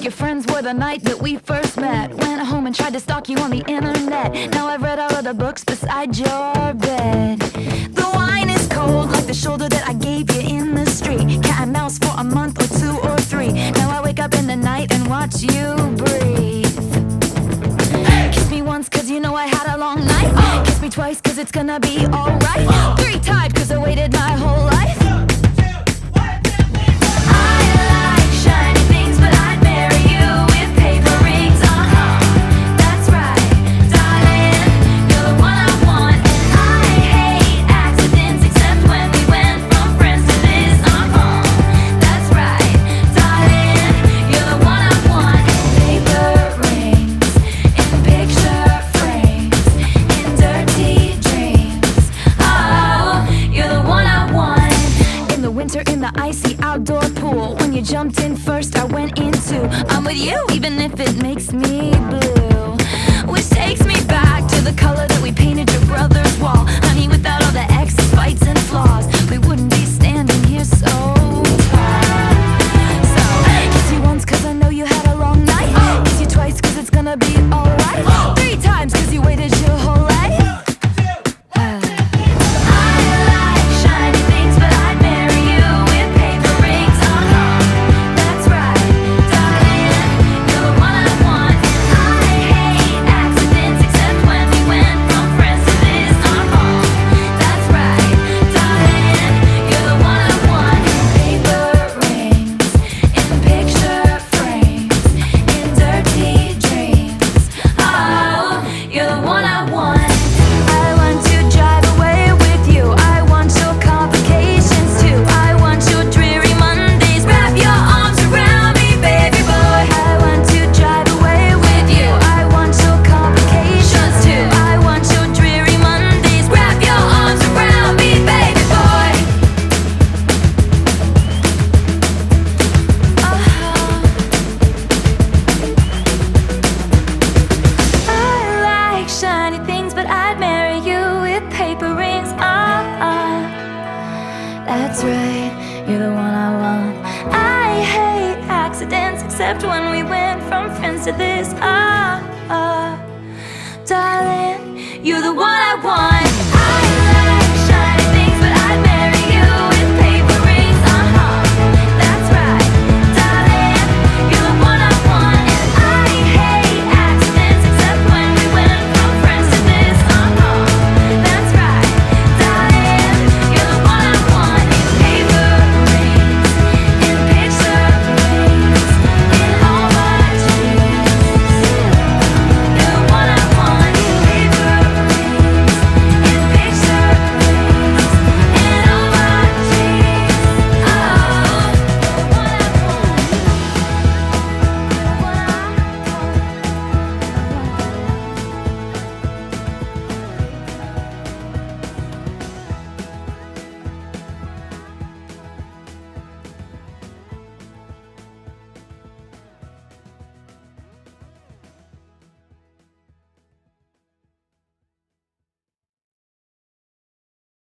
your friends were the night that we first met. Went home and tried to stalk you on the internet. Now I've read all of the books beside your bed. The wine is cold like the shoulder that I gave you in the street. Cat and mouse for a month or 2 or 3. Now I wake up in the night and watch you breathe. Kiss me once cause you know I had a long night. Kiss me twice cause it's gonna be alright. 3 times cause I waited my whole life. In the icy outdoor pool, when you jumped in first, I went in too. I'm with you, even if it makes me blue. Which takes me back to the color that we painted your brother's wall. Honey, without all the exes, fights, and flaws, we wouldn't be standing here so tall. So, kiss you once cause I know you had a long night. Kiss you twice cause it's gonna be alright. 3 times cause you waited your whole life. That's right, you're the one I want. I hate accidents, except when we went from friends to this. Darling, you're the one I want.